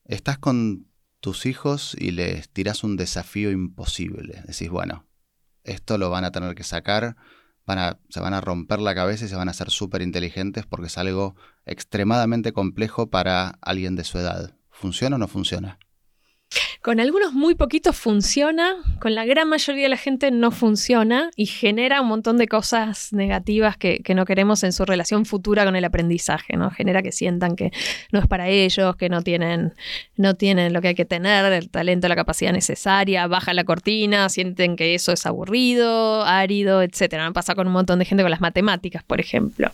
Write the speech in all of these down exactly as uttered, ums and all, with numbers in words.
Estás con tus hijos y les tirás un desafío imposible. Decís, bueno, esto lo van a tener que sacar, van a, se van a romper la cabeza y se van a hacer súper inteligentes porque es algo extremadamente complejo para alguien de su edad. ¿Funciona o no funciona? Con algunos muy poquitos funciona, con la gran mayoría de la gente no funciona y genera un montón de cosas negativas que, que no queremos en su relación futura con el aprendizaje, ¿no? Genera que sientan que no es para ellos, que no tienen, no tienen lo que hay que tener, el talento, la capacidad necesaria, baja la cortina, sienten que eso es aburrido, árido, etcétera. Me pasa con un montón de gente con las matemáticas, por ejemplo.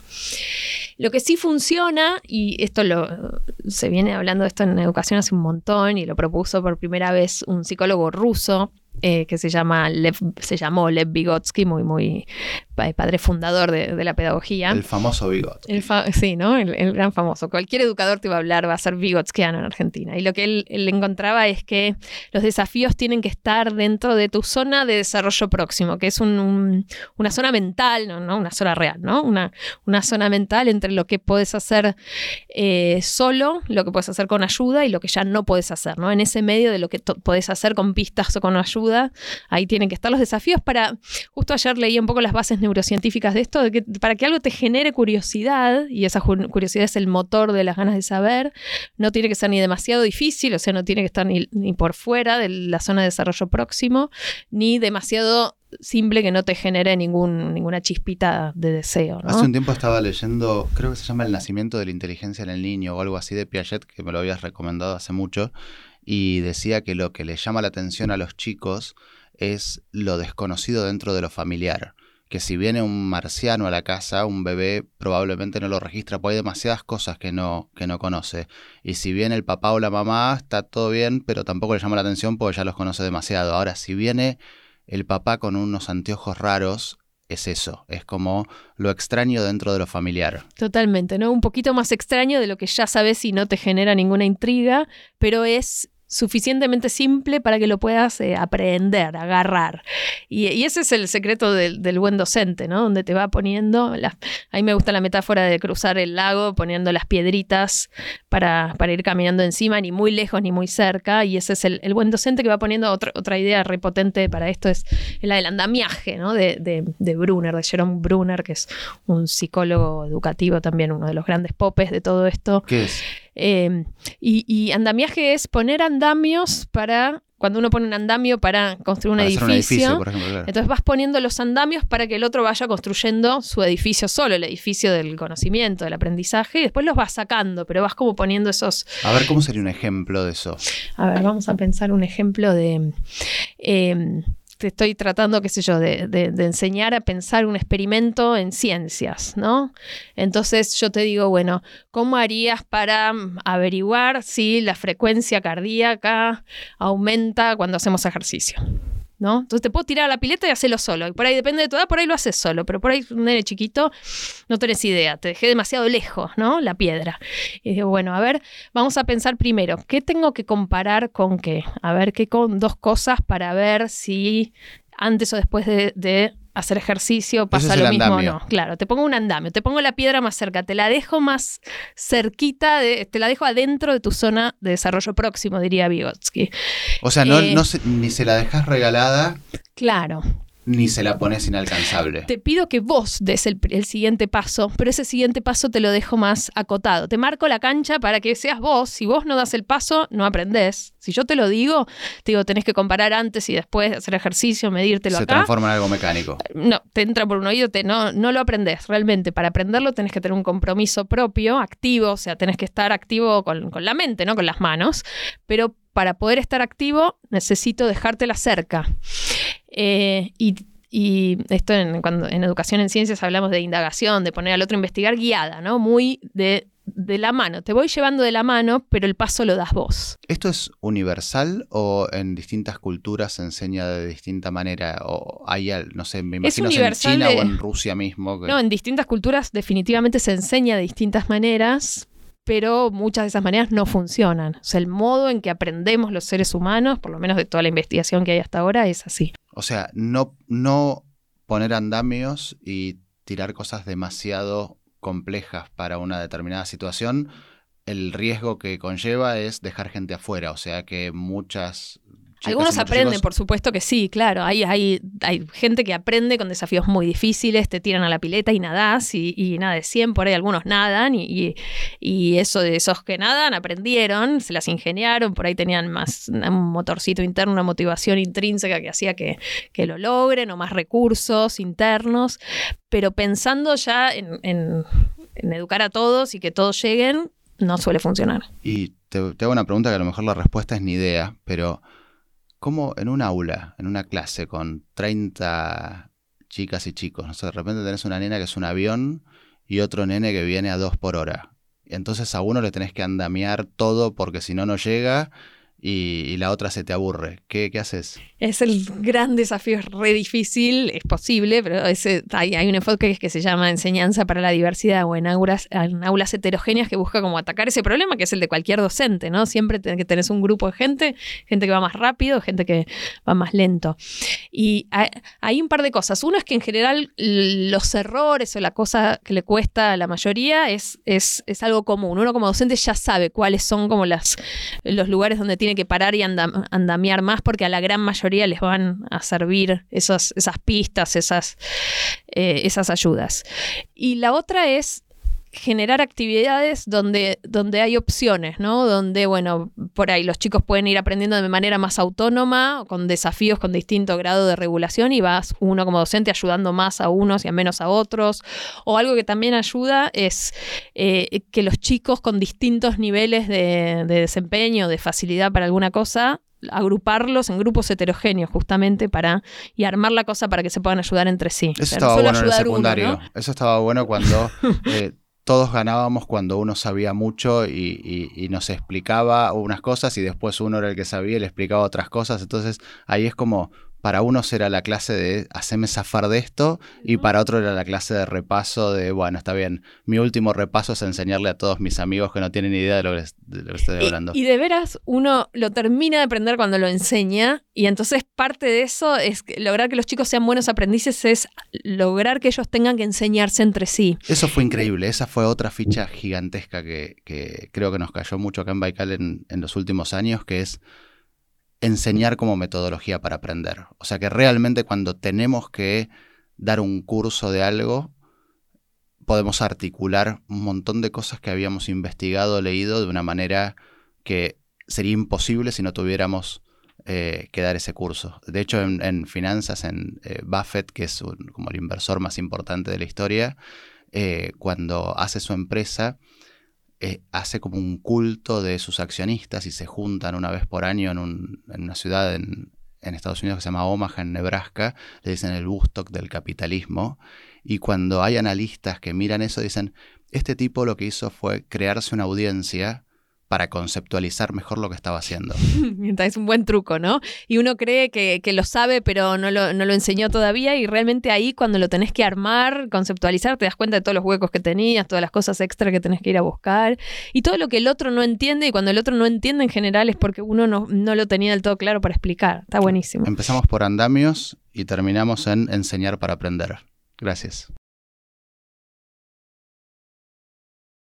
Lo que sí funciona, y esto lo, se viene hablando de esto en educación hace un montón, y lo propuso por primera vez un psicólogo ruso, eh, que se llama Lev, se llamó Lev Vygotsky, muy, muy padre fundador de, de la pedagogía. El famoso Vygotsky. El fa- sí, ¿no? El, el gran famoso. Cualquier educador te va a hablar, va a ser vygotskiano en Argentina. Y lo que él, él encontraba es que los desafíos tienen que estar dentro de tu zona de desarrollo próximo, que es un, un, una zona mental, no, no una zona real, ¿no? Una, una zona mental entre lo que puedes hacer eh, solo, lo que puedes hacer con ayuda y lo que ya no puedes hacer, ¿no? En ese medio de lo que to- podés hacer con pistas o con ayuda, ahí tienen que estar los desafíos para... Justo ayer leí un poco las bases neurocientíficas de esto, de que para que algo te genere curiosidad, y esa curiosidad es el motor de las ganas de saber, no tiene que ser ni demasiado difícil, o sea, no tiene que estar ni, ni por fuera de la zona de desarrollo próximo, ni demasiado simple que no te genere ningún, ninguna chispita de deseo, ¿no? Hace un tiempo estaba leyendo, creo que se llama El nacimiento de la inteligencia en el niño o algo así de Piaget, que me lo habías recomendado hace mucho, y decía que lo que le llama la atención a los chicos es lo desconocido dentro de lo familiar. Que si viene un marciano a la casa, un bebé probablemente no lo registra, porque hay demasiadas cosas que no, que no conoce. Y si viene el papá o la mamá, está todo bien, pero tampoco le llama la atención porque ya los conoce demasiado. Ahora, si viene el papá con unos anteojos raros, es eso, es como lo extraño dentro de lo familiar. Totalmente, ¿no? Un poquito más extraño de lo que ya sabes y no te genera ninguna intriga, pero es suficientemente simple para que lo puedas eh, aprender, agarrar. Y, y ese es el secreto del, del buen docente, ¿no? Donde te va poniendo, la, a mí me gusta la metáfora de cruzar el lago, poniendo las piedritas para, para ir caminando encima, ni muy lejos ni muy cerca, y ese es el, el buen docente que va poniendo otra, otra idea repotente para esto, es la del andamiaje, ¿no? De, de, de Brunner, de Jerome Brunner, que es un psicólogo educativo también, uno de los grandes popes de todo esto. ¿Qué es? Eh, y, y andamiaje es poner andamios para, cuando uno pone un andamio para construir un Para edificio, hacer un edificio, por ejemplo, claro. Entonces vas poniendo los andamios para que el otro vaya construyendo su edificio solo, el edificio del conocimiento, del aprendizaje, y después los vas sacando, pero vas como poniendo esos... A ver, ¿cómo sería un ejemplo de eso? A ver, vamos a pensar un ejemplo de... Eh, te estoy tratando, qué sé yo, de, de, de enseñar a pensar un experimento en ciencias, ¿no? Entonces yo te digo, bueno, ¿cómo harías para averiguar si la frecuencia cardíaca aumenta cuando hacemos ejercicio? ¿No? Entonces te puedo tirar a la pileta y hacerlo solo. Y por ahí depende de tu edad, por ahí lo haces solo. Pero por ahí un nene chiquito no tenés idea. Te dejé demasiado lejos, ¿no? La piedra. Y digo, bueno, a ver, vamos a pensar primero, ¿qué tengo que comparar con qué? A ver, ¿qué con dos cosas para ver si antes o después de... de hacer ejercicio pasa lo mismo o no? Claro, te pongo un andamio, te pongo la piedra más cerca, te la dejo más cerquita, de, te la dejo adentro de tu zona de desarrollo próximo, diría Vygotsky. O sea, no, eh, no se, ni se la dejas regalada. Claro. Ni se la pones inalcanzable. Te pido que vos des el, el siguiente paso, pero ese siguiente paso te lo dejo más acotado. Te marco la cancha para que seas vos. Si vos no das el paso, no aprendés. Si yo te lo digo, te digo, tenés que comparar antes y después, hacer ejercicio, medírtelo se acá. Se transforma en algo mecánico. No, te entra por un oído, te, no, no lo aprendés. Realmente, para aprenderlo tenés que tener un compromiso propio, activo, o sea, tenés que estar activo con, con la mente, no con las manos. Pero para poder estar activo, necesito dejártela cerca. Eh, y, y esto en, cuando, en educación en ciencias hablamos de indagación, de poner al otro a investigar guiada, ¿no? Muy de, de la mano. Te voy llevando de la mano, pero el paso lo das vos. ¿Esto es universal o en distintas culturas se enseña de distinta manera? O hay, no sé, me imagino en China de, o en Rusia mismo. Que... No, en distintas culturas definitivamente se enseña de distintas maneras, pero muchas de esas maneras no funcionan. O sea, el modo en que aprendemos los seres humanos, por lo menos de toda la investigación que hay hasta ahora, es así. O sea, no, no poner andamios y tirar cosas demasiado complejas para una determinada situación, el riesgo que conlleva es dejar gente afuera, o sea que muchas... Algunos aprenden, chicos... por supuesto que sí, claro. Hay, hay, hay gente que aprende con desafíos muy difíciles, te tiran a la pileta y nadás, y, y nada de cien, por ahí algunos nadan, y, y, y eso de esos que nadan aprendieron, se las ingeniaron, por ahí tenían más un motorcito interno, una motivación intrínseca que hacía que, que lo logren, o más recursos internos, pero pensando ya en, en, en educar a todos y que todos lleguen, no suele funcionar. Y te, te hago una pregunta que a lo mejor la respuesta es ni idea, pero... ¿Cómo en un aula, en una clase con treinta chicas y chicos, no sé, de repente tenés una nena que es un avión y otro nene que viene a dos por hora? Y entonces a uno le tenés que andamiar todo porque si no, no llega y, y la otra se te aburre. ¿Qué, qué haces? Es el gran desafío, es re difícil, es posible, pero ese, hay, hay un enfoque que se llama enseñanza para la diversidad o en aulas, en aulas heterogéneas que busca como atacar ese problema que es el de cualquier docente, ¿no? Siempre tenés que tenés un grupo de gente, gente que va más rápido, gente que va más lento. Y hay, hay un par de cosas. Uno es que en general los errores o la cosa que le cuesta a la mayoría es, es, es algo común. Uno como docente ya sabe cuáles son como las, los lugares donde tiene que parar y andam, andamiar más, porque a la gran mayoría les van a servir esas, esas pistas, esas, eh, esas ayudas. Y la otra es generar actividades donde, donde hay opciones, ¿no? Donde, bueno, por ahí los chicos pueden ir aprendiendo de manera más autónoma, con desafíos con distinto grado de regulación, y vas uno como docente ayudando más a unos y a menos a otros. O algo que también ayuda es eh, que los chicos con distintos niveles de, de desempeño, de facilidad para alguna cosa, agruparlos en grupos heterogéneos justamente para y armar la cosa para que se puedan ayudar entre sí. Eso o sea, estaba no bueno en el secundario. Uno, ¿no? Eso estaba bueno cuando... Eh, todos ganábamos cuando uno sabía mucho y, y, y nos explicaba unas cosas y después uno era el que sabía y le explicaba otras cosas. Entonces ahí es como, para unos era la clase de hacerme zafar de esto y para otro era la clase de repaso de, bueno, está bien, mi último repaso es enseñarle a todos mis amigos que no tienen ni idea de lo que, de lo que estoy hablando. Y, y de veras uno lo termina de aprender cuando lo enseña, y entonces parte de eso es que lograr que los chicos sean buenos aprendices, es lograr que ellos tengan que enseñarse entre sí. Eso fue increíble, esa fue otra ficha gigantesca que, que creo que nos cayó mucho acá en Baikal en, en los últimos años, que es enseñar como metodología para aprender. O sea que realmente cuando tenemos que dar un curso de algo, podemos articular un montón de cosas que habíamos investigado, leído de una manera que sería imposible si no tuviéramos eh, que dar ese curso. De hecho, en, en finanzas, en eh, Buffett, que es un, como el inversor más importante de la historia, eh, cuando hace su empresa, Eh, hace como un culto de sus accionistas y se juntan una vez por año en, un, en una ciudad en, en Estados Unidos que se llama Omaha, en Nebraska. Le dicen el Woodstock del capitalismo. Y cuando hay analistas que miran eso, dicen, este tipo lo que hizo fue crearse una audiencia para conceptualizar mejor lo que estaba haciendo. Es un buen truco, ¿no? Y uno cree que, que lo sabe, pero no lo, no lo enseñó todavía, y realmente ahí cuando lo tenés que armar, conceptualizar, te das cuenta de todos los huecos que tenías, todas las cosas extra que tenés que ir a buscar, y todo lo que el otro no entiende, y cuando el otro no entiende en general es porque uno no, no lo tenía del todo claro para explicar. Está buenísimo. Empezamos por andamios y terminamos en enseñar para aprender. Gracias.